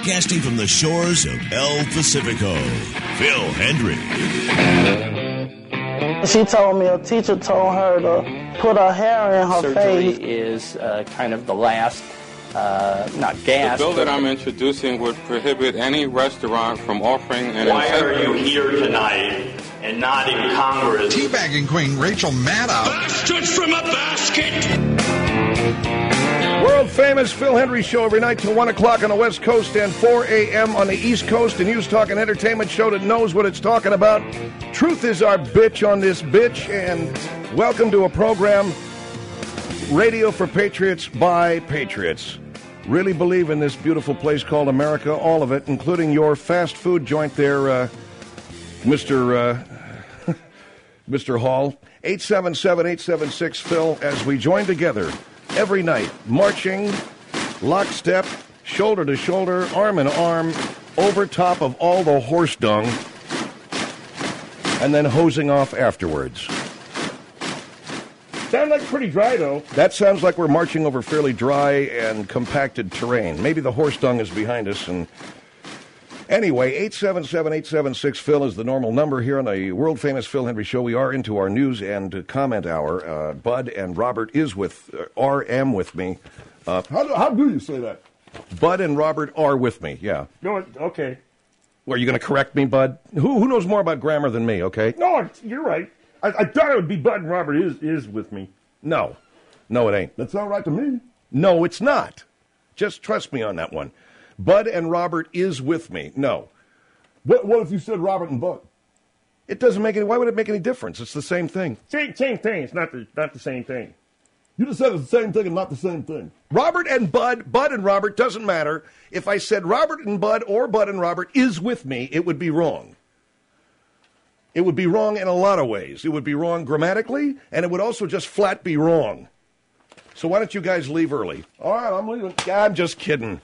broadcasting from the shores of El Pacifico, Phil Hendry. She told me a teacher told her to put her hair in her face. Surgery is kind of the last, not gas. The bill that I'm introducing would prohibit any restaurant from offering an Why are you here tonight and not in Congress? Teabagging Queen Rachel Maddow. Bastards from a basket! World-famous Phil Hendry Show every night till 1 o'clock on the West Coast and 4 a.m. on the East Coast. A news talk and entertainment show that knows what it's talking about. Truth is our bitch on this bitch. And welcome to a program, Radio for Patriots by Patriots. Really believe in this beautiful place called America, all of it, including your fast food joint there, Mr. Hall. 877-876-PHIL as we join together every night, marching, lockstep, shoulder to shoulder, arm in arm, over top of all the horse dung, and then hosing off afterwards. Sounds like pretty dry, though. That sounds like we're marching over fairly dry and compacted terrain. Maybe the horse dung is behind us. And anyway, 877-876-PHIL is the normal number here on the world-famous Phil Hendry Show. We are into our news and comment hour. Bud and Robert is with, RM with me. How do you say that? Bud and Robert are with me, yeah. No, okay. Well, are you going to correct me, Bud? Who knows more about grammar than me, okay? No, you're right. I thought it would be Bud and Robert is with me. No, it ain't. That sounds right to me. No, it's not. Just trust me on that one. Bud and Robert is with me. No. What if you said Robert and Bud? It doesn't make any. Why would it make any difference? It's the same thing. Same thing. It's not the same thing. You just said it's the same thing and not the same thing. Robert and Bud and Robert doesn't matter. If I said Robert and Bud or Bud and Robert is with me, it would be wrong. It would be wrong in a lot of ways. It would be wrong grammatically, and it would also just flat be wrong. So why don't you guys leave early? All right, I'm leaving. I'm just kidding.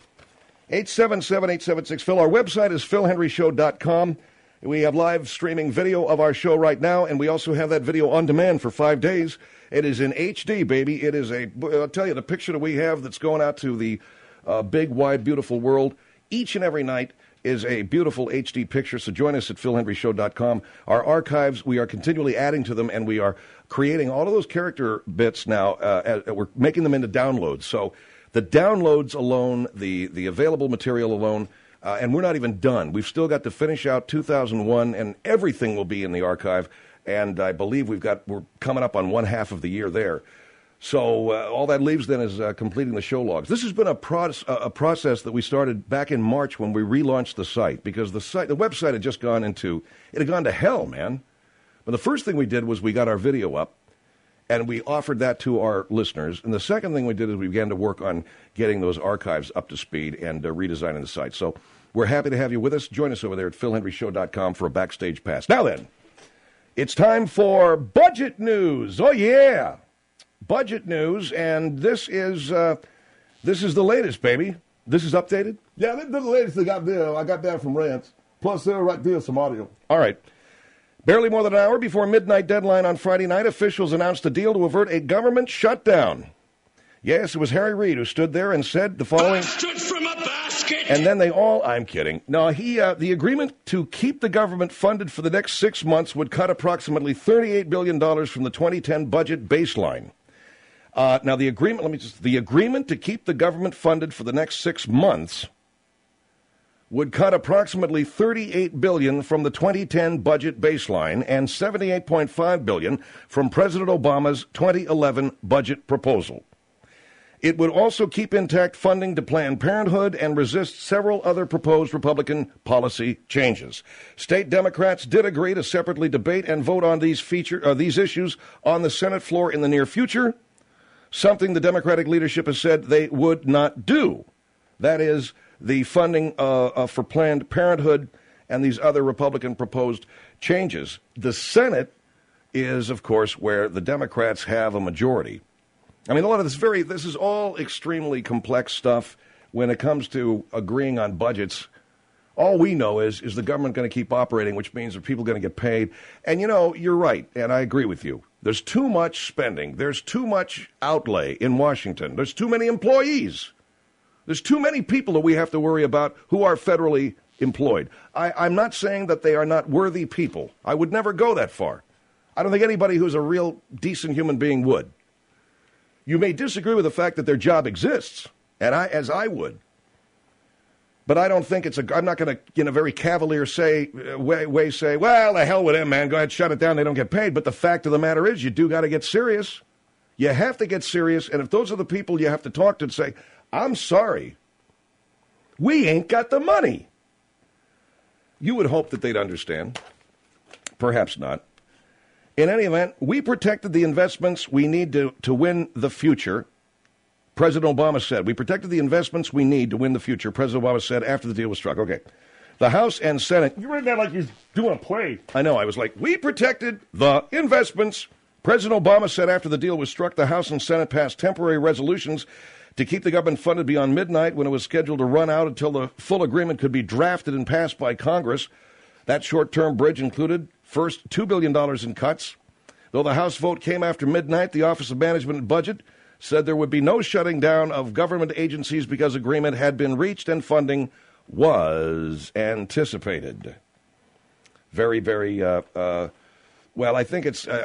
877-876-PHIL. Our website is philhenryshow.com. We have live streaming video of our show right now, and we also have that video on demand for 5 days. It is in HD, baby. It is I'll tell you, the picture that we have that's going out to the big, wide, beautiful world each and every night is a beautiful HD picture. So join us at philhenryshow.com. Our archives, we are continually adding to them, and we are creating all of those character bits now. We're making them into downloads. So the downloads alone, the available material alone, and we're not even done. We've still got to finish out 2001, and everything will be in the archive. And I believe we're coming up on one half of the year there. So all that leaves then is completing the show logs. This has been a process that we started back in March when we relaunched the site, because the website had just gone to hell, man. But the first thing we did was we got our video up, and we offered that to our listeners. And the second thing we did is we began to work on getting those archives up to speed and redesigning the site. So we're happy to have you with us. Join us over there at philhenryshow.com for a backstage pass. Now then, it's time for budget news. Oh, yeah. Budget news, and this is the latest, baby. This is updated? Yeah, this is the latest they got there. I got that from Rance. Plus, right there, some audio. All right. Barely more than an hour before midnight deadline on Friday night, officials announced a deal to avert a government shutdown. Yes, it was Harry Reid who stood there and said the following. Bastards from a basket! And then I'm kidding. No, the agreement to keep the government funded for the next 6 months would cut approximately $38 billion from the 2010 budget baseline. Now, the agreement to keep the government funded for the next 6 months would cut approximately $38 billion from the 2010 budget baseline and $78.5 billion from President Obama's 2011 budget proposal. It would also keep intact funding to Planned Parenthood and resist several other proposed Republican policy changes. State Democrats did agree to separately debate and vote on these issues on the Senate floor in the near future, something the Democratic leadership has said they would not do. That is, the funding for Planned Parenthood and these other Republican proposed changes. The Senate is, of course, where the Democrats have a majority. I mean, a lot of this is all extremely complex stuff when it comes to agreeing on budgets. All we know is the government going to keep operating, which means that people are going to get paid. And, you're right, and I agree with you. There's too much spending. There's too much outlay in Washington. There's too many employees. There's too many people that we have to worry about who are federally employed. I'm not saying that they are not worthy people. I would never go that far. I don't think anybody who's a real decent human being would. You may disagree with the fact that their job exists, and as I would. But I don't think I'm not going to, in a very cavalier way say, well, the hell with them, man. Go ahead, shut it down. They don't get paid. But the fact of the matter is, you do got to get serious. You have to get serious. And if those are the people you have to talk to and say, I'm sorry, we ain't got the money. You would hope that they'd understand. Perhaps not. In any event, we protected the investments we need to win the future. President Obama said, we protected the investments we need to win the future, President Obama said after the deal was struck. Okay. The House and Senate. You read that like you're doing a play. I know. I was like, we protected the investments. President Obama said after the deal was struck, the House and Senate passed temporary resolutions to keep the government funded beyond midnight when it was scheduled to run out until the full agreement could be drafted and passed by Congress. That short-term bridge included, first, $2 billion in cuts. Though the House vote came after midnight, the Office of Management and Budget said there would be no shutting down of government agencies because agreement had been reached and funding was anticipated. Very, very, well, I think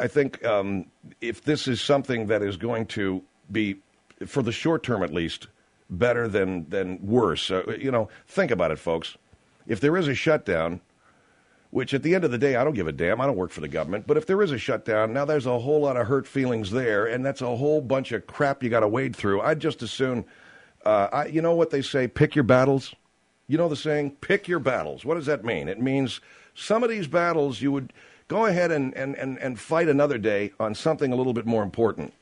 if this is something that is going to be, for the short term at least, better than worse, think about it, folks. If there is a shutdown, which at the end of the day, I don't give a damn. I don't work for the government. But if there is a shutdown, now there's a whole lot of hurt feelings there, and that's a whole bunch of crap you got to wade through. I'd just as soon, you know what they say, pick your battles? You know the saying, pick your battles. What does that mean? It means some of these battles you would go ahead and fight another day on something a little bit more important.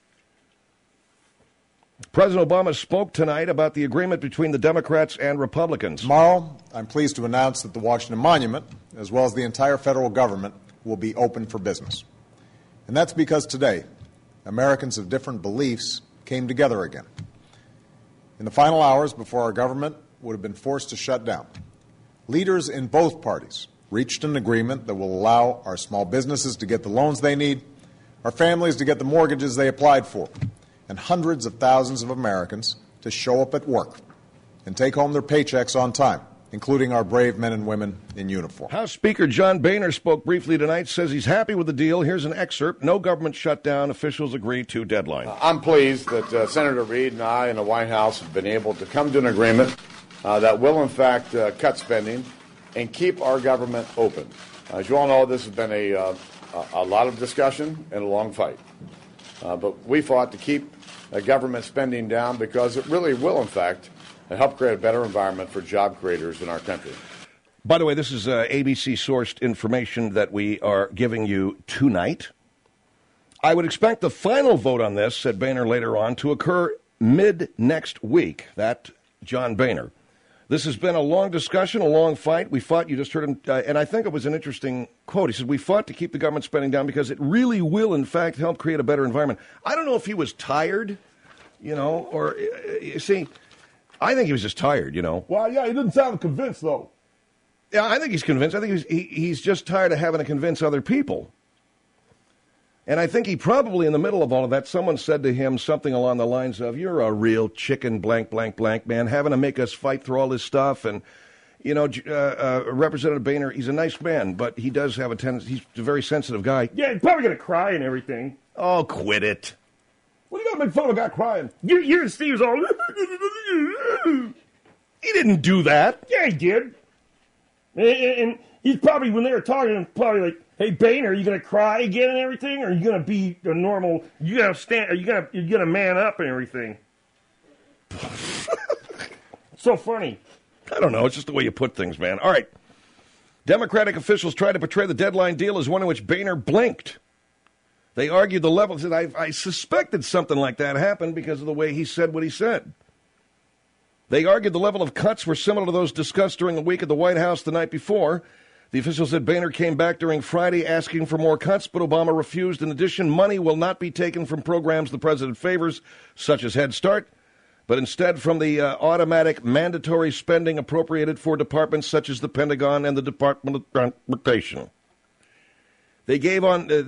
President Obama spoke tonight about the agreement between the Democrats and Republicans. Tomorrow, I'm pleased to announce that the Washington Monument, as well as the entire federal government, will be open for business. And that's because today, Americans of different beliefs came together again. In the final hours before our government would have been forced to shut down, leaders in both parties reached an agreement that will allow our small businesses to get the loans they need, our families to get the mortgages they applied for, and hundreds of thousands of Americans to show up at work and take home their paychecks on time, including our brave men and women in uniform. House Speaker John Boehner spoke briefly tonight, says he's happy with the deal. Here's an excerpt. No government shutdown. Officials agree to deadline. I'm pleased that Senator Reid and I and the White House have been able to come to an agreement that will, in fact, cut spending and keep our government open. As you all know, this has been a lot of discussion and a long fight. But we fought to keep government spending down because it really will, in fact, help create a better environment for job creators in our country. By the way, this is ABC-sourced information that we are giving you tonight. I would expect the final vote on this, said Boehner later on, to occur mid-next week. That, John Boehner. This has been a long discussion, a long fight. We fought, you just heard him, and I think it was an interesting quote. He said, we fought to keep the government spending down because it really will, in fact, help create a better environment. I don't know if he was tired, or, you see, I think he was just tired, Well, yeah, he didn't sound convinced, though. Yeah, I think he's convinced. I think he's just tired of having to convince other people. And I think he probably, in the middle of all of that, someone said to him something along the lines of, you're a real chicken blank, blank, blank, man, having to make us fight through all this stuff. And, Representative Boehner, he's a nice man, but he does have a tendency, he's a very sensitive guy. Yeah, he's probably going to cry and everything. Oh, quit it. What are you going to make fun of a guy crying? You and Steve's all... He didn't do that. Yeah, he did. And he's probably, when they were talking, probably like, hey, Boehner, are you going to cry again and everything? Or are you going to be a normal, you going to stand, you're going to man up and everything? So funny. I don't know. It's just the way you put things, man. All right. Democratic officials tried to portray the deadline deal as one in which Boehner blinked. They argued the levels. I suspected something like that happened because of the way he said what he said. They argued the level of cuts were similar to those discussed during the week at the White House the night before. The official said Boehner came back during Friday asking for more cuts, but Obama refused. In addition, money will not be taken from programs the president favors, such as Head Start, but instead from the automatic mandatory spending appropriated for departments such as the Pentagon and the Department of Transportation. They gave on the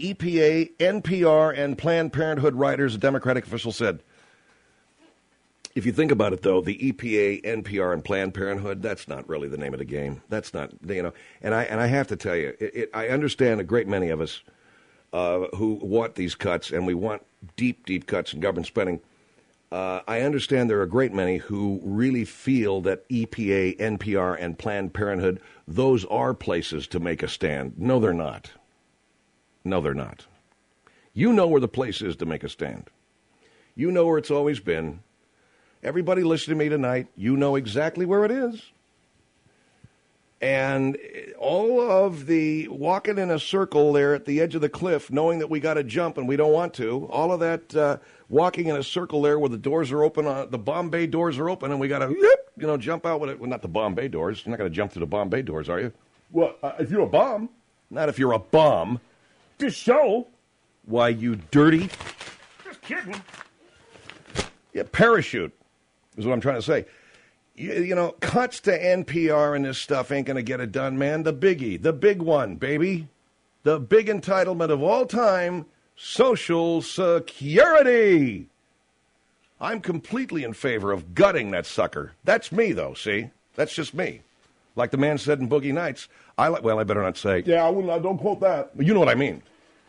EPA, NPR, and Planned Parenthood riders, a Democratic official said. If you think about it, though, the EPA, NPR, and Planned Parenthood, that's not really the name of the game. That's not, and I have to tell you, I understand a great many of us who want these cuts, and we want deep, deep cuts in government spending. I understand there are a great many who really feel that EPA, NPR, and Planned Parenthood, those are places to make a stand. No, they're not. No, they're not. You know where the place is to make a stand. You know where it's always been. Everybody listening to me tonight, you know exactly where it is. And all of the walking in a circle there at the edge of the cliff, knowing that we got to jump and we don't want to, all of that walking in a circle there where the doors are open, the Bombay doors are open, and we got to, jump out with it. Well, not the Bombay doors. You're not going to jump through the Bombay doors, are you? Well, if you're a bomb. Not if you're a bomb. Just so. Why, you dirty. Just kidding. Yeah, parachute is what I'm trying to say. Cuts to NPR and this stuff ain't going to get it done, man. The biggie, the big one, baby. The big entitlement of all time, Social Security. I'm completely in favor of gutting that sucker. That's me, though, see? That's just me. Like the man said in Boogie Nights, I better not say. Yeah, I don't quote that. You know what I mean.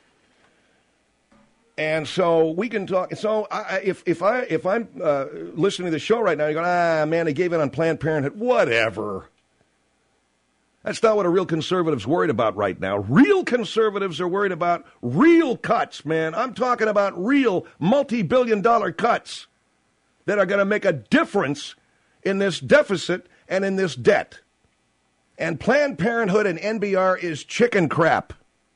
And so we can talk. So if I'm listening to the show right now, you're going, man, they gave in on Planned Parenthood. Whatever. That's not what a real conservative's worried about right now. Real conservatives are worried about real cuts, man. I'm talking about real multi-billion-dollar cuts that are going to make a difference in this deficit and in this debt. And Planned Parenthood and NPR is chicken crap.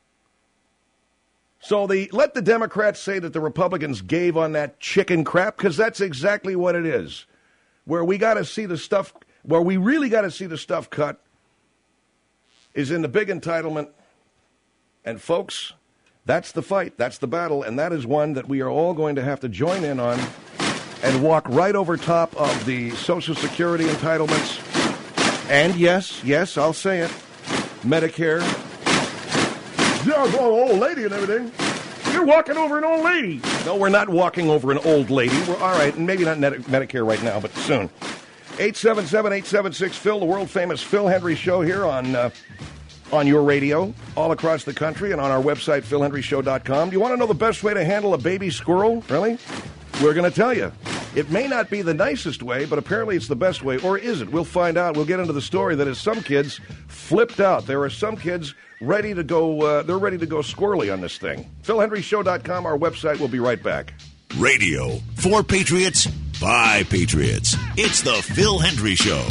So let the Democrats say that the Republicans gave on that chicken crap, because that's exactly what it is. Where we got to see the stuff, where we really got to see the stuff cut is in the big entitlement. And folks, that's the fight, that's the battle, and that is one that we are all going to have to join in on and walk right over top of the Social Security entitlements. And yes, I'll say it, Medicare. Yeah, old lady and everything. You're walking over an old lady. No, we're not walking over an old lady. We're all right, and maybe not Medicare right now, but soon. 877-876-PHIL, the world-famous Phil Hendry Show here on your radio all across the country and on our website, philhendryshow.com. Do you want to know the best way to handle a baby squirrel? Really? We're going to tell you. It may not be the nicest way, but apparently it's the best way. Or is it? We'll find out. We'll get into the story that is some kids flipped out. There are some kids ready to go. They're ready to go squirrely on this thing. PhilHenryShow.com, our website. We'll be right back. Radio for Patriots by Patriots. It's the Phil Hendry Show.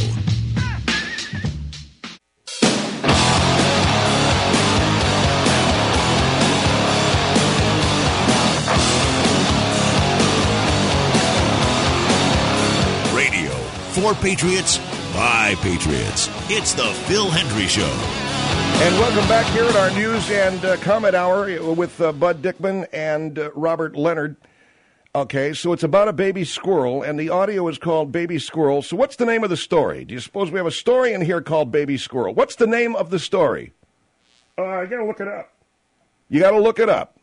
For Patriots, by Patriots. It's the Phil Hendry Show. And welcome back here at our news and comment hour with Bud Dickman and Robert Leonard. Okay, so it's about a baby squirrel, and the audio is called Baby Squirrel. So what's the name of the story? Do you suppose we have a story in here called Baby Squirrel? What's the name of the story? I got to look it up. You got to look it up.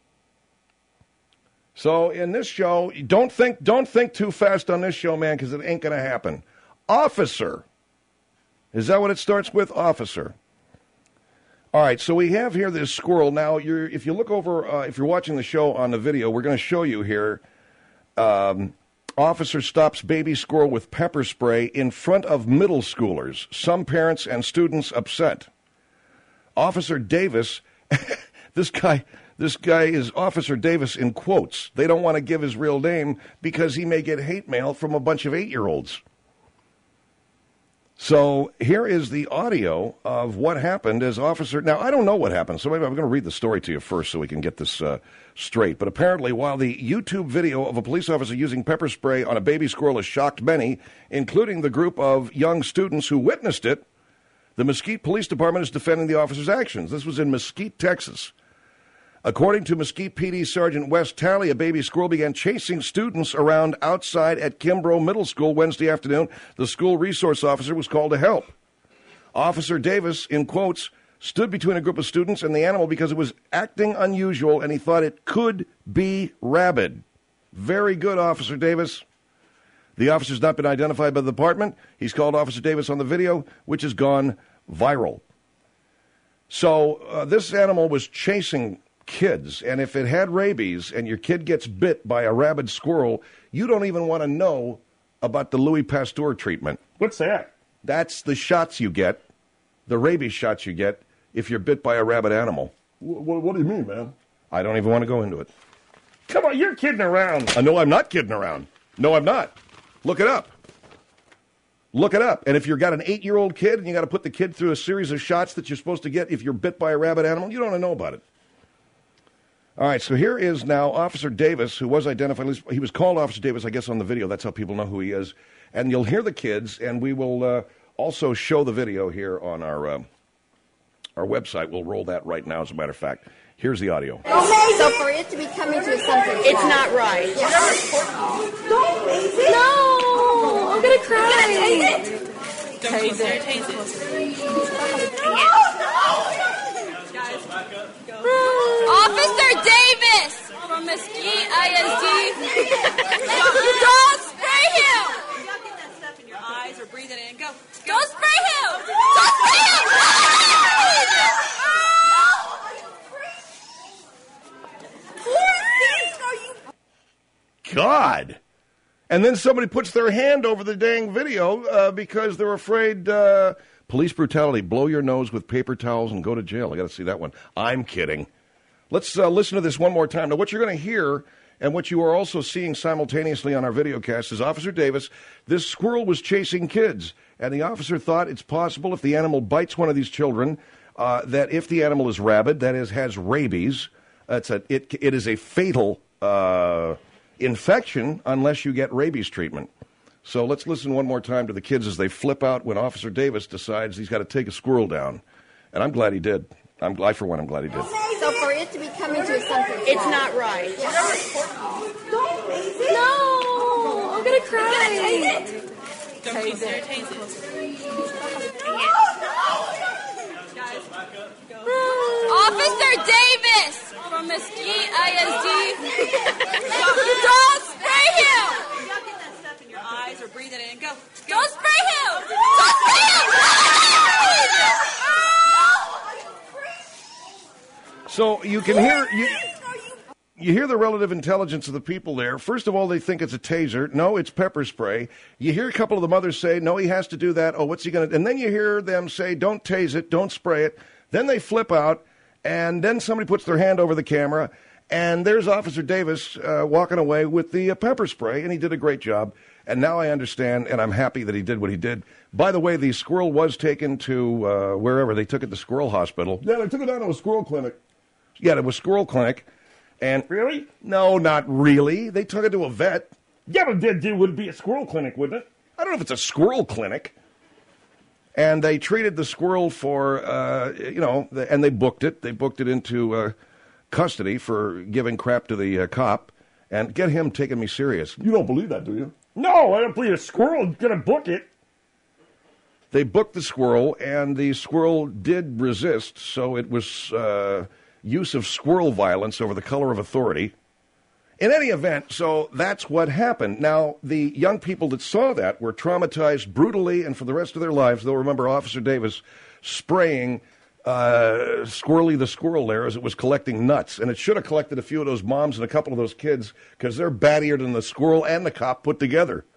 So in this show, don't think too fast on this show, man, because it ain't going to happen. Officer. Is that what it starts with? Officer. All right, so we have here this squirrel. Now, if you look over, if you're watching the show on the video, we're going to show you here. Officer stops baby squirrel with pepper spray in front of middle schoolers. Some parents and students upset. Officer Davis, this guy is Officer Davis in quotes. They don't want to give his real name because he may get hate mail from a bunch of 8-year-olds. So here is the audio of what happened as Officer... Now, I don't know what happened, so maybe I'm going to read the story to you first so we can get this straight. But apparently, while the YouTube video of a police officer using pepper spray on a baby squirrel has shocked many, including the group of young students who witnessed it, the Mesquite Police Department is defending the officer's actions. This was in Mesquite, Texas. According to Mesquite PD Sergeant Wes Talley, a baby squirrel began chasing students around outside at Kimbrough Middle School Wednesday afternoon. The school resource officer was called to help. Officer Davis, in quotes, stood between a group of students and the animal because it was acting unusual and he thought it could be rabid. Very good, Officer Davis. The officer's not been identified by the department. He's called Officer Davis on the video, which has gone viral. So this animal was chasing kids, and if it had rabies and your kid gets bit by a rabid squirrel, you don't even want to know about the Louis Pasteur treatment. What's that? That's the shots you get, the rabies shots you get if you're bit by a rabid animal. What do you mean, man? I don't even want to go into it. Come on, you're kidding around. No, I'm not kidding around. No, I'm not. Look it up. Look it up. And if you've got an 8-year-old kid and you got to put the kid through a series of shots that you're supposed to get if you're bit by a rabid animal, you don't want to know about it. All right, so here is now Officer Davis, who was identified. He was called Officer Davis, I guess, on the video. That's how people know who he is. And you'll hear the kids, and we will also show the video here on our website. We'll roll that right now, as a matter of fact. Here's the audio. So for it to be coming to something, it's not right. No, I'm gonna cry. Tase it. Officer Davis from Mesquite ISD. Don't spray him. Get that stuff in your eyes or breathe it in. Go. Don't spray him. Don't spray him. God. And then somebody puts their hand over the dang video because they're afraid police brutality, blow your nose with paper towels and go to jail. I got to see that one. I'm kidding. Let's listen to this one more time. Now, what you're going to hear and what you are also seeing simultaneously on our video cast is Officer Davis. This squirrel was chasing kids, and the officer thought it's possible if the animal bites one of these children that if the animal is rabid, that is, has rabies, it is a fatal infection unless you get rabies treatment. So let's listen one more time to the kids as they flip out when Officer Davis decides he's got to take a squirrel down. And I'm glad he did. I, for one, I'm glad he did. So for it to be coming to something, it's not right. No, I'm going to cry. Tase it. Officer Davis from Mesquite ISD. Don't spray him. Get that stuff in your eyes or breathe it in. Go. Don't spray him. Don't spray him. So you can hear you hear the relative intelligence of the people there. First of all, they think it's a taser. No, it's pepper spray. You hear a couple of the mothers say, no, he has to do that. Oh, what's he going to do? And then you hear them say, don't tase it, don't spray it. Then they flip out, and then somebody puts their hand over the camera, and there's Officer Davis walking away with the pepper spray, and he did a great job. And now I understand, and I'm happy that he did what he did. By the way, the squirrel was taken to wherever. They took it to Squirrel Hospital. Yeah, they took it down to a squirrel clinic. Yeah, it was Squirrel Clinic. And really? No, not really. They took it to a vet. Yeah, but it would be a squirrel clinic, wouldn't it? I don't know if it's a squirrel clinic. And they treated the squirrel for, and they booked it. They booked it into custody for giving crap to the cop. And get him taking me serious. You don't believe that, do you? No, I don't believe a squirrel is going to book it. They booked the squirrel, and the squirrel did resist, so it was use of squirrel violence over the color of authority. In any event, so that's what happened. Now, the young people that saw that were traumatized brutally, and for the rest of their lives, they'll remember Officer Davis spraying Squirrely the squirrel there as it was collecting nuts. And it should have collected a few of those moms and a couple of those kids, because they're battier than the squirrel and the cop put together.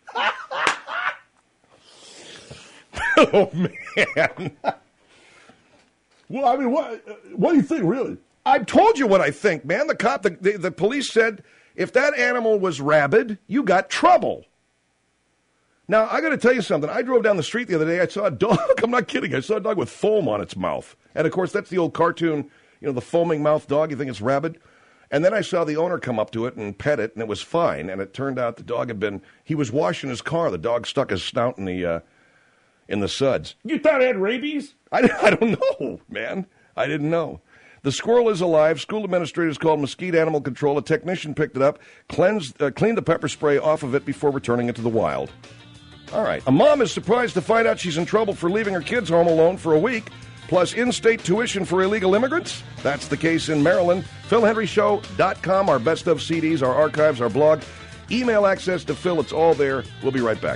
Oh, man. Well, I mean, what do you think, really? I've told you what I think, man. The cop, the police said, if that animal was rabid, you got trouble. Now, I got to tell you something. I drove down the street the other day. I saw a dog. I'm not kidding. I saw a dog with foam on its mouth. And, of course, that's the old cartoon, the foaming mouth dog. You think it's rabid? And then I saw the owner come up to it and pet it, and it was fine. And it turned out the dog he was washing his car. The dog stuck his snout in the suds. You thought it had rabies? I don't know, man. I didn't know. The squirrel is alive. School administrators called Mesquite Animal Control. A technician picked it up, cleaned the pepper spray off of it before returning it to the wild. All right. A mom is surprised to find out she's in trouble for leaving her kids home alone for a week, plus in-state tuition for illegal immigrants. That's the case in Maryland. PhilHenryShow.com, our best of CDs, our archives, our blog. email access to Phil. It's all there. We'll be right back.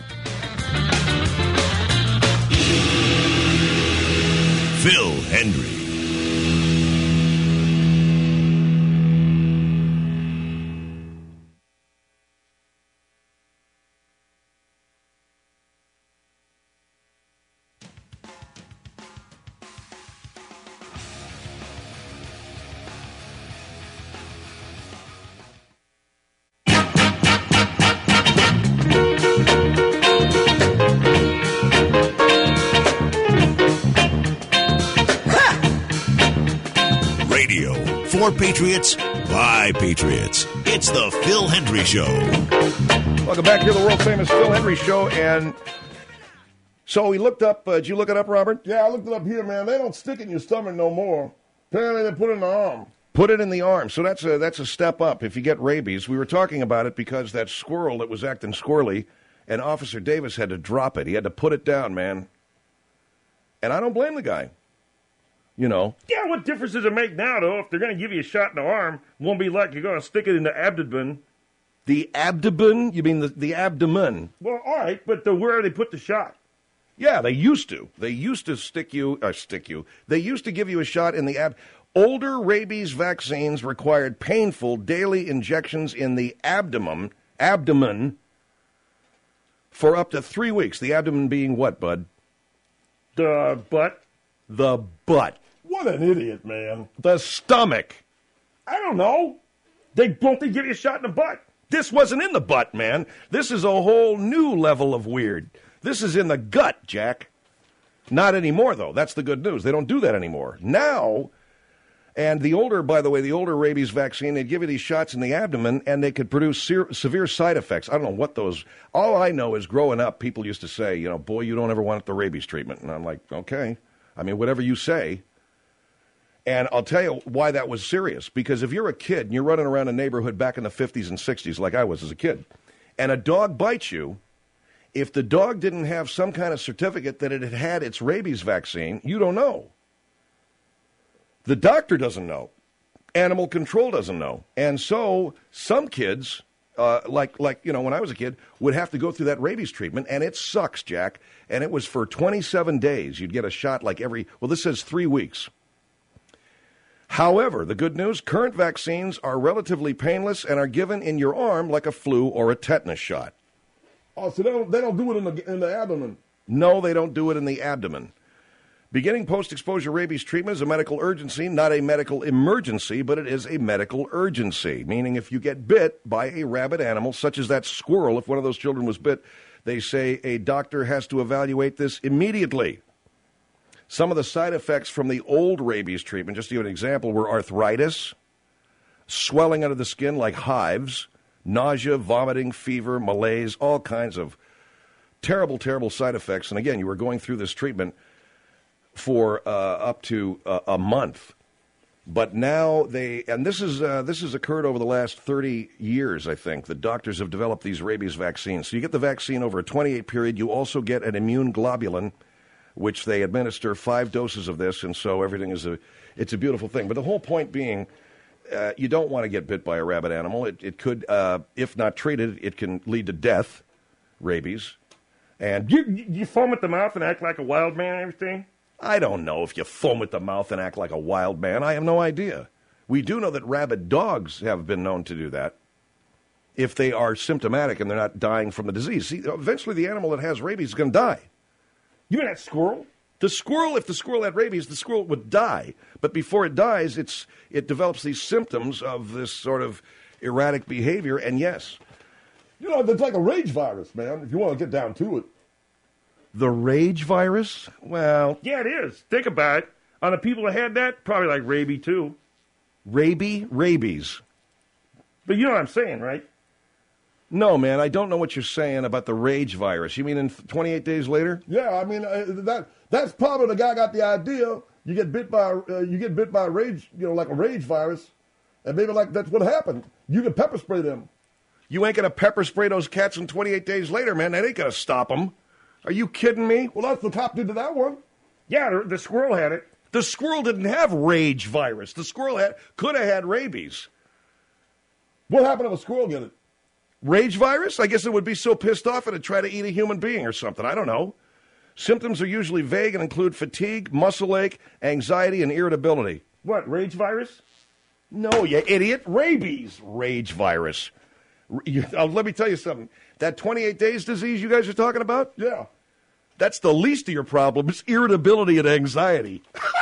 Phil Hendrie. For Patriots, by Patriots. It's the Phil Hendrie Show. Welcome back to the world-famous Phil Hendrie Show. And so we looked up, did you look it up, Robert? Yeah, I looked it up here, man. They don't stick it in your stomach no more. Apparently they put it in the arm. Put it in the arm. So that's a step up if you get rabies. We were talking about it because that squirrel that was acting squirrely, and Officer Davis had to drop it. He had to put it down, man. And I don't blame the guy. You know. Yeah, what difference does it make now, though? If they're going to give you a shot in the arm, it won't be like you're going to stick it in the abdomen. The abdomen? You mean the abdomen? Well, all right, but where they put the shot? Yeah, they used to. They used to They used to give you a shot in the Older rabies vaccines required painful daily injections in the abdomen for up to 3 weeks. The abdomen being what, bud? The butt. The butt. What an idiot, man. The stomach. I don't know. Don't they give you a shot in the butt? This wasn't in the butt, man. This is a whole new level of weird. This is in the gut, Jack. Not anymore, though. That's the good news. They don't do that anymore. Now, and the older rabies vaccine, they'd give you these shots in the abdomen, and they could produce severe side effects. I don't know what those. All I know is growing up, people used to say, boy, you don't ever want the rabies treatment. And I'm like, okay. I mean, whatever you say. And I'll tell you why that was serious. Because if you're a kid and you're running around a neighborhood back in the 50s and 60s, like I was as a kid, and a dog bites you, if the dog didn't have some kind of certificate that it had had its rabies vaccine, you don't know. The doctor doesn't know. Animal control doesn't know. And so some kids, like when I was a kid, would have to go through that rabies treatment, and it sucks, Jack. And it was for 27 days. You'd get a shot this says 3 weeks. However, the good news, current vaccines are relatively painless and are given in your arm like a flu or a tetanus shot. Oh, so they don't do it in the abdomen? No, they don't do it in the abdomen. Beginning post-exposure rabies treatment is a medical urgency, not a medical emergency, but it is a medical urgency, meaning if you get bit by a rabid animal, such as that squirrel, if one of those children was bit, they say a doctor has to evaluate this immediately. Some of the side effects from the old rabies treatment, just to give an example, were arthritis, swelling under the skin like hives, nausea, vomiting, fever, malaise, all kinds of terrible, terrible side effects. And again, you were going through this treatment for up to a month. But now this has occurred over the last 30 years, I think. The doctors have developed these rabies vaccines. So you get the vaccine over a 28 period. You also get an immune globulin, which they administer 5 doses of this, and so everything it's a beautiful thing. But the whole point being, you don't want to get bit by a rabid animal. It could, if not treated, it can lead to death, rabies. And you foam at the mouth and act like a wild man and everything? I don't know if you foam at the mouth and act like a wild man. I have no idea. We do know that rabid dogs have been known to do that if they are symptomatic and they're not dying from the disease. See, eventually the animal that has rabies is going to die. You mean that squirrel? The squirrel, if the squirrel had rabies, the squirrel would die. But before it dies, it develops these symptoms of this sort of erratic behavior, and yes. It's like a rage virus, man, if you want to get down to it. The rage virus? Well... Yeah, it is. Think about it. On the people that had that, probably like rabies, too. Rabies. But you know what I'm saying, right? No, man, I don't know what you're saying about the rage virus. You mean in 28 days later? Yeah, I mean that's probably the guy got the idea. You get bit by a rage, like a rage virus, and maybe like that's what happened. You can pepper spray them. You ain't gonna pepper spray those cats, and 28 days later, man, that ain't gonna stop them. Are you kidding me? Well, that's what the cop did to that one. Yeah, the squirrel had it. The squirrel didn't have rage virus. The squirrel could have had rabies. What happened if a squirrel get it? Rage virus? I guess it would be so pissed off it'd try to eat a human being or something. I don't know. Symptoms are usually vague and include fatigue, muscle ache, anxiety, and irritability. What, rage virus? No, you idiot. Rabies. Rage virus. Let me tell you something. That 28 days disease you guys are talking about? Yeah. That's the least of your problems, irritability and anxiety.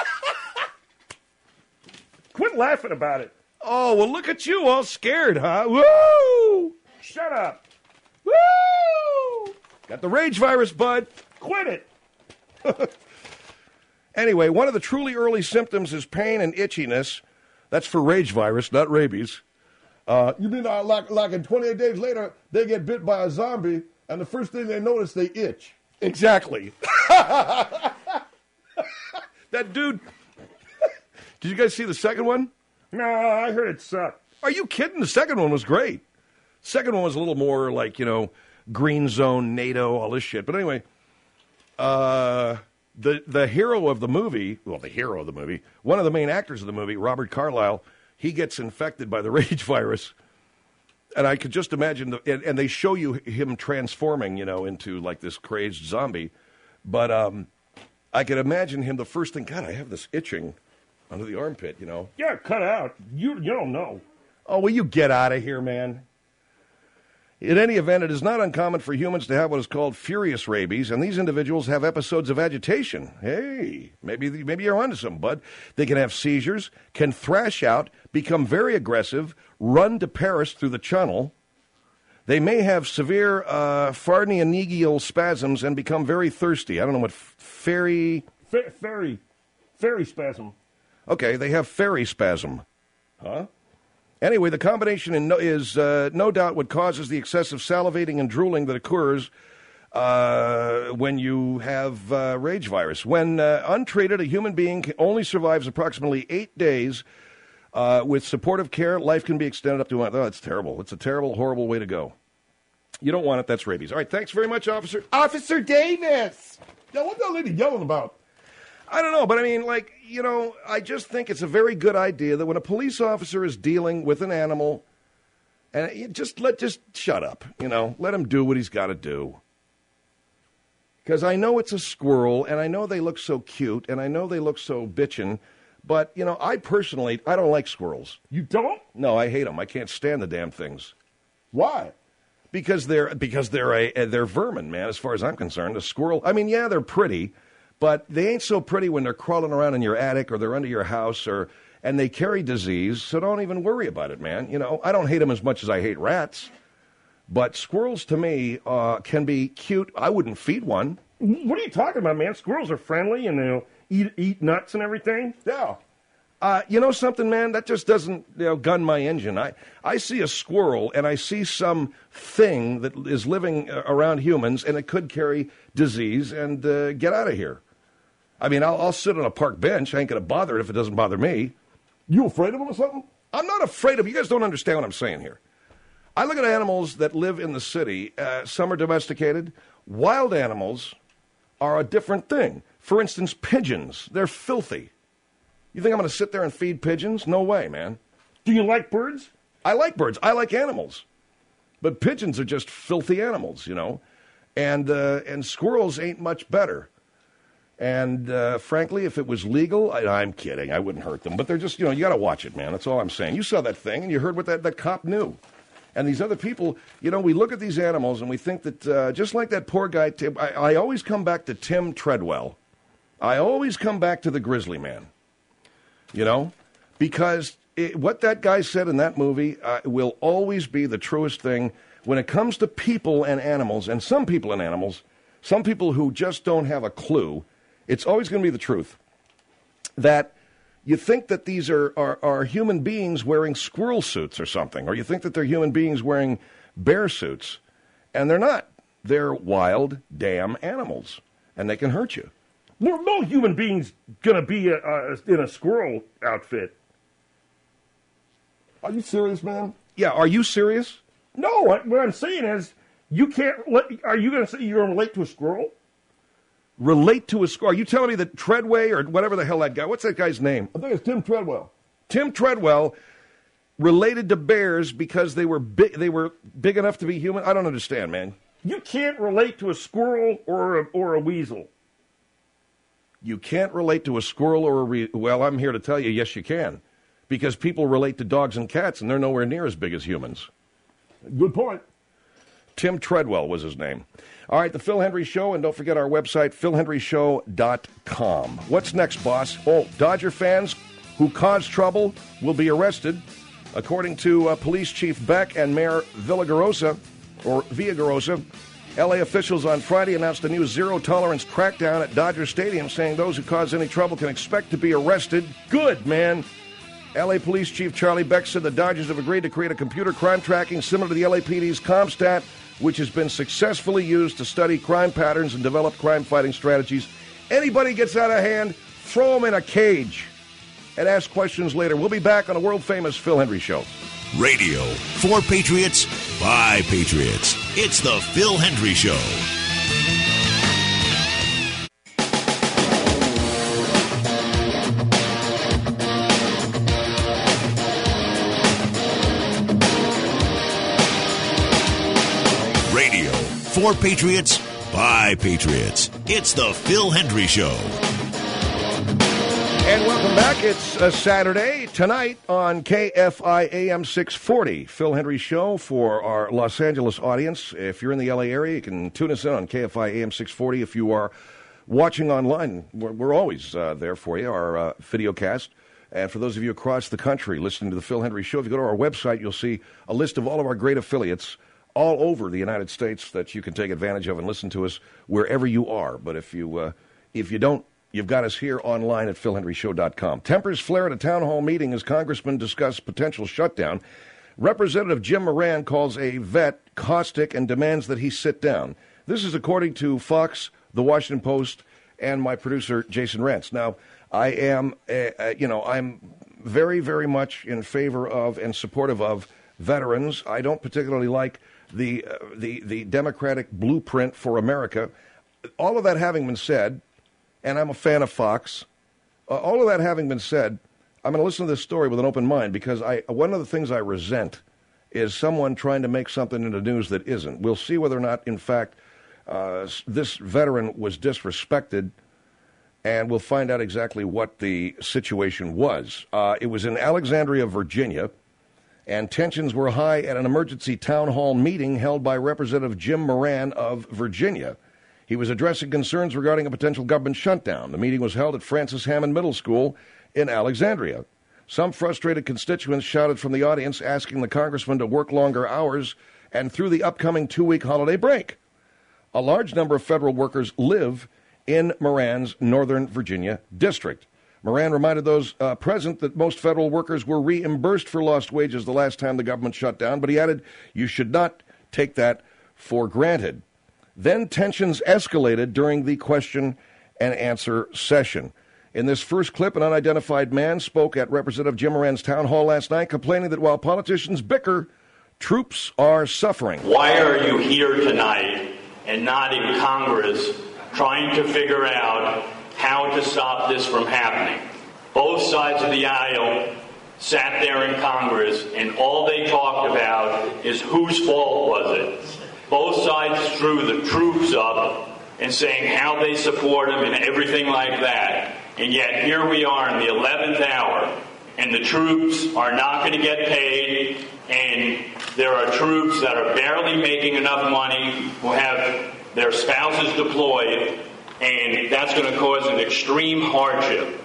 Quit laughing about it. Oh, well, look at you all scared, huh? Woo! Shut up. Woo! Got the rage virus, bud. Quit it. Anyway, one of the truly early symptoms is pain and itchiness. That's for rage virus, not rabies. You mean like in 28 days later, they get bit by a zombie, and the first thing they notice, they itch. Exactly. That dude. Did you guys see the second one? No, I heard it sucked. Are you kidding? The second one was great. Second one was a little more like, green zone, NATO, all this shit. But anyway, the hero of the movie, one of the main actors of the movie, Robert Carlyle, he gets infected by the rage virus. And I could just imagine, and they show you him transforming, into like this crazed zombie. But I could imagine him, the first thing, God, I have this itching under the armpit, Yeah, cut out. You don't know. Oh, will you get out of here, man? In any event, it is not uncommon for humans to have what is called furious rabies, and these individuals have episodes of agitation. Hey, maybe you're onto something, bud. They can have seizures, can thrash out, become very aggressive, run to Paris through the channel. They may have severe pharyngeal spasms and become very thirsty. I don't know what fairy spasm. Okay, they have fairy spasm. Huh? Anyway, the combination is no doubt what causes the excessive salivating and drooling that occurs when you have rage virus. When untreated, a human being only survives approximately 8 days. With supportive care, life can be extended up to 1 month. Oh, that's terrible. It's a terrible, horrible way to go. You don't want it. That's rabies. All right, thanks very much, Officer. Officer Davis! Yeah, what's that lady yelling about? I don't know, but I mean, I just think it's a very good idea that when a police officer is dealing with an animal, and just shut up, let him do what he's got to do. Because I know it's a squirrel, and I know they look so cute, and I know they look so bitchin', but, I personally, I don't like squirrels. You don't? No, I hate them. I can't stand the damn things. Why? Because they're vermin, man, as far as I'm concerned. A squirrel, I mean, yeah, they're pretty, but they ain't so pretty when they're crawling around in your attic or they're under your house and they carry disease, so don't even worry about it, man. I don't hate them as much as I hate rats, but squirrels to me can be cute. I wouldn't feed one. What are you talking about, man? Squirrels are friendly and they'll eat nuts and everything? Yeah. You know something, man? That just doesn't gun my engine. I see a squirrel and I see some thing that is living around humans and it could carry disease and get out of here. I mean, I'll sit on a park bench. I ain't going to bother it if it doesn't bother me. You afraid of them or something? I'm not afraid of them. You guys don't understand what I'm saying here. I look at animals that live in the city. Some are domesticated. Wild animals are a different thing. For instance, pigeons. They're filthy. You think I'm going to sit there and feed pigeons? No way, man. Do you like birds? I like birds. I like animals. But pigeons are just filthy animals, And squirrels ain't much better. And frankly, if it was legal, I'm kidding. I wouldn't hurt them. But they're just, you got to watch it, man. That's all I'm saying. You saw that thing and you heard what that cop knew. And these other people, we look at these animals and we think that just like that poor guy, Tim, I always come back to Tim Treadwell. I always come back to the Grizzly Man. Because what that guy said in that movie will always be the truest thing when it comes to people and animals, and some people and animals, some people who just don't have a clue. It's always going to be the truth. That you think that these are human beings wearing squirrel suits or something, or you think that they're human beings wearing bear suits, and they're not. They're wild, damn animals, and they can hurt you. No human being's going to be in a squirrel outfit. Are you serious, man? Yeah, are you serious? No, what I'm saying is, you can't. Are you going to say you're going to relate to a squirrel? Relate to a squirrel? Are you telling me that Treadway or whatever the hell that guy? What's that guy's name? I think it's Tim Treadwell. Tim Treadwell related to bears because they were big enough to be human? I don't understand, man. You can't relate to a squirrel or a weasel. You can't relate to a squirrel or well, I'm here to tell you, yes, you can. Because people relate to dogs and cats, and they're nowhere near as big as humans. Good point. Tim Treadwell was his name. All right, The Phil Hendry Show, and don't forget our website, philhendryshow.com. What's next, boss? Oh, Dodger fans who caused trouble will be arrested. According to Police Chief Beck and Mayor Villagrosa, L.A. officials on Friday announced a new zero-tolerance crackdown at Dodger Stadium, saying those who cause any trouble can expect to be arrested. Good, man. L.A. Police Chief Charlie Beck said the Dodgers have agreed to create a computer crime tracking similar to the LAPD's CompStat, which has been successfully used to study crime patterns and develop crime-fighting strategies. Anybody gets out of hand, throw them in a cage and ask questions later. We'll be back on the world-famous Phil Hendry Show. Radio for Patriots by Patriots. It's the Phil Hendry Show. Radio for Patriots by Patriots. It's the Phil Hendry Show. And welcome back. It's a Saturday tonight on KFI AM 640. Phil Hendry Show for our Los Angeles audience. If you're in the LA area, you can tune us in on KFI AM 640. If you are watching online, we're always there for you, our video cast. And for those of you across the country listening to the Phil Hendry Show, if you go to our website, you'll see a list of all of our great affiliates all over the United States that you can take advantage of and listen to us wherever you are. But if you don't, you've got us here online at philhendryshow.com. Tempers flare at a town hall meeting as congressmen discuss potential shutdown. Representative Jim Moran calls a vet caustic and demands that he sit down. This is according to Fox, The Washington Post, and my producer, Jason Rantz. Now, I am, I'm very, very much in favor of and supportive of veterans. I don't particularly like the Democratic blueprint for America. All of that having been said, and I'm a fan of Fox, all of that having been said, I'm going to listen to this story with an open mind because one of the things I resent is someone trying to make something into news that isn't. We'll see whether or not, in fact, this veteran was disrespected, and we'll find out exactly what the situation was. It was in Alexandria, Virginia, and tensions were high at an emergency town hall meeting held by Representative Jim Moran of Virginia. He was addressing concerns regarding a potential government shutdown. The meeting was held at Francis Hammond Middle School in Alexandria. Some frustrated constituents shouted from the audience, asking the congressman to work longer hours and through the upcoming 2-week holiday break. A large number of federal workers live in Moran's Northern Virginia district. Moran reminded those present that most federal workers were reimbursed for lost wages the last time the government shut down, but he added, you should not take that for granted. Then tensions escalated during the question and answer session. In this first clip, an unidentified man spoke at Representative Jim Moran's town hall last night, complaining that while politicians bicker, troops are suffering. Why are you here tonight and not in Congress trying to figure out how to stop this from happening? Both sides of the aisle sat there in Congress, and all they talked about is whose fault was it. Both sides drew the troops up and saying how they support them and everything like that. And yet here we are in the 11th hour, and the troops are not going to get paid, and there are troops that are barely making enough money who have their spouses deployed, and that's going to cause an extreme hardship.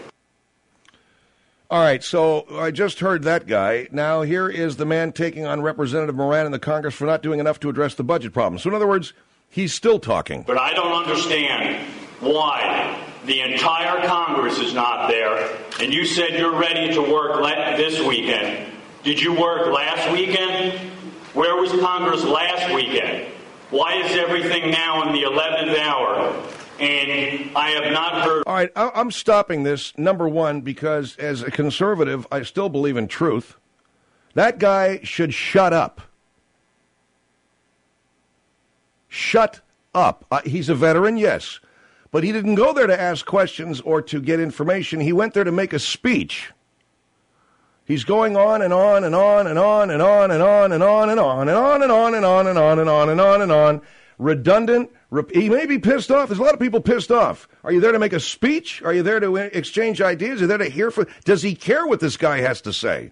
All right, so I just heard that guy. Now here is the man taking on Representative Moran in the Congress for not doing enough to address the budget problem. So in other words, he's still talking. But I don't understand why the entire Congress is not there, and you said you're ready to work this weekend. Did you work last weekend? Where was Congress last weekend? Why is everything now in the 11th hour? And I have not heard... All right, I'm stopping this, number one, because as a conservative, I still believe in truth. That guy should shut up. Shut up. He's a veteran, yes. But he didn't go there to ask questions or to get information. He went there to make a speech. He's going on and on and on and on and on and on and on and on and on and on and on and on and on and on and on. Redundant. He may be pissed off. There's a lot of people pissed off. Are you there to make a speech? Are you there to exchange ideas? Are you there to hear from? Does he care what this guy has to say?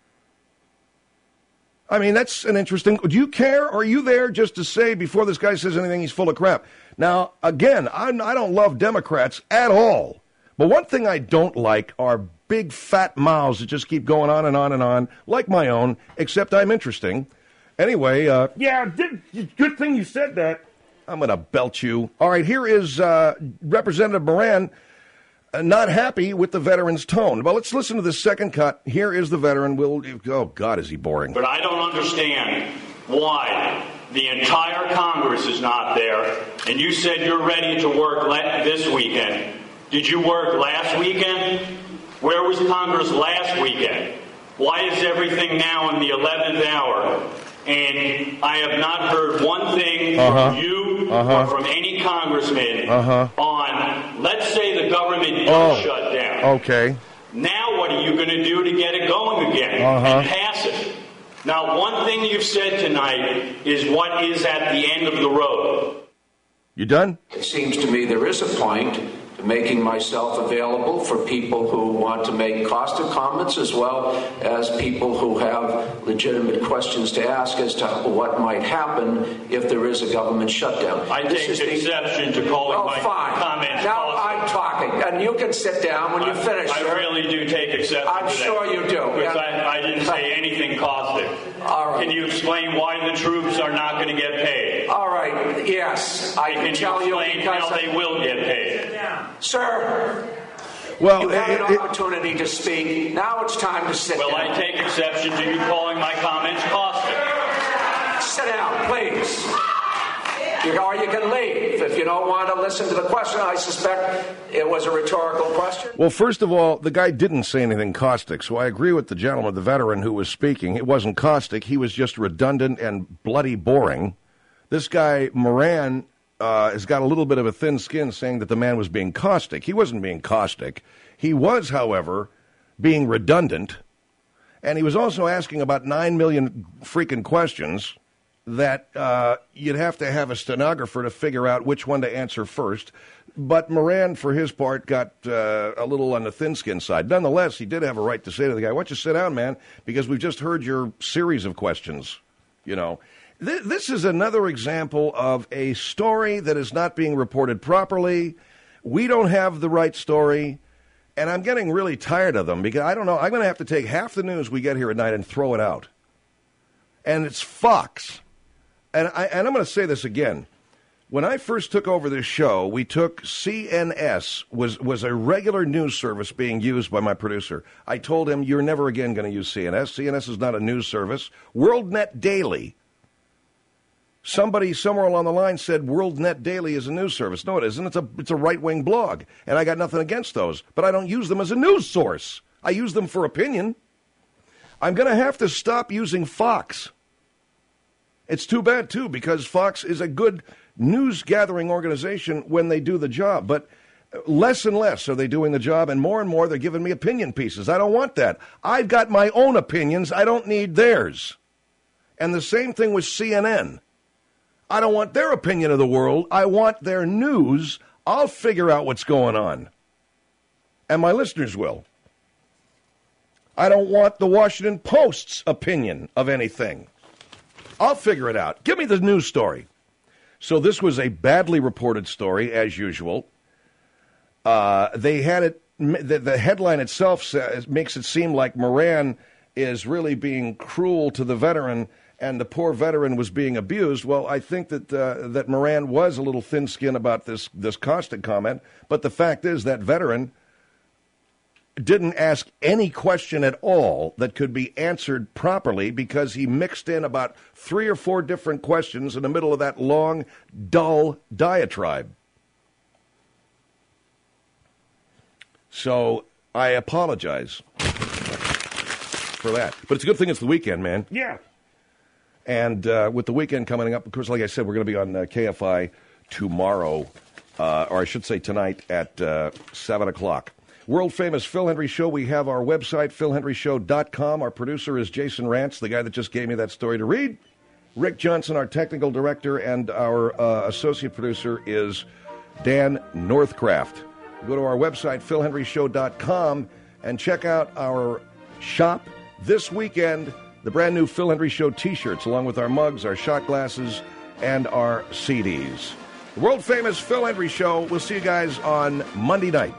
I mean, that's an interesting. Do you care? Or are you there just to say before this guy says anything, he's full of crap? Now, again, I don't love Democrats at all. But one thing I don't like are big fat mouths that just keep going on and on and on, like my own, except I'm interesting. Anyway. Yeah, good thing you said that. I'm going to belt you. All right, here is Representative Moran not happy with the veteran's tone. Well, let's listen to the second cut. Here is the veteran. Oh, God, is he boring. But I don't understand why the entire Congress is not there, and you said you're ready to work this weekend. Did you work last weekend? Where was Congress last weekend? Why is everything now in the 11th hour? And I have not heard one thing from you or from any congressman on, let's say the government does shut down. Okay. Now what are you going to do to get it going again and pass it? Now, one thing you've said tonight is what is at the end of the road. You done? It seems to me there is a point to making myself available for people who want to make caustic comments as well as people who have legitimate questions to ask as to what might happen if there is a government shutdown. I take exception to calling my comments. Now I'm talking, and you can sit down when you finish. I really do take exception to that. I'm sure you do. Because I didn't say anything caustic. All right. Can you explain why the troops are not going to get paid? All right. Yes, I can tell you because how they will get paid. Sir, well, you have an opportunity to speak. Now it's time to sit down. Well, I take exception to you calling my comments caustic. Sit down, please. Or you can leave if you don't want to listen to the question. I suspect it was a rhetorical question. Well, first of all, the guy didn't say anything caustic, so I agree with the gentleman, the veteran who was speaking. It wasn't caustic. He was just redundant and bloody boring. This guy, Moran, has got a little bit of a thin skin saying that the man was being caustic. He wasn't being caustic. He was, however, being redundant. And he was also asking about 9 million freaking questions that you'd have to have a stenographer to figure out which one to answer first. But Moran, for his part, got a little on the thin-skin side. Nonetheless, he did have a right to say to the guy, why don't you sit down, man, because we've just heard your series of questions, you know. This is another example of a story that is not being reported properly. We don't have the right story, and I'm getting really tired of them because I don't know. I'm going to have to take half the news we get here at night and throw it out. And it's Fox. And I'm going to say this again. When I first took over this show, we took CNS, was a regular news service being used by my producer. I told him, you're never again going to use CNS. CNS is not a news service. WorldNet Daily. Somebody somewhere along the line said WorldNet Daily is a news service. No, it isn't. It's a right-wing blog, and I got nothing against those. But I don't use them as a news source. I use them for opinion. I'm going to have to stop using Fox. It's too bad, too, because Fox is a good news-gathering organization when they do the job. But less and less are they doing the job, and more they're giving me opinion pieces. I don't want that. I've got my own opinions. I don't need theirs. And the same thing with CNN. I don't want their opinion of the world. I want their news. I'll figure out what's going on. And my listeners will. I don't want the Washington Post's opinion of anything. I'll figure it out. Give me the news story. So this was a badly reported story, as usual. They had it. The headline itself makes it seem like Moran is really being cruel to the veteran, and the poor veteran was being abused. Well, I think that Moran was a little thin-skinned about this caustic comment, but the fact is that veteran didn't ask any question at all that could be answered properly because he mixed in about 3 or 4 different questions in the middle of that long, dull diatribe. So I apologize for that. But it's a good thing it's the weekend, man. Yeah. And with the weekend coming up, of course, like I said, we're going to be on KFI tomorrow, or I should say tonight at 7 o'clock. World-famous Phil Hendry Show. We have our website, philhendryshow.com. Our producer is Jason Rantz, the guy that just gave me that story to read. Rick Johnson, our technical director, and our associate producer is Dan Northcraft. Go to our website, philhendryshow.com, and check out our shop this weekend, the brand new Phil Hendry Show T-shirts, along with our mugs, our shot glasses, and our CDs. The world-famous Phil Hendry Show. We'll see you guys on Monday night.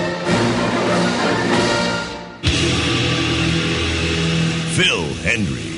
Phil Hendry.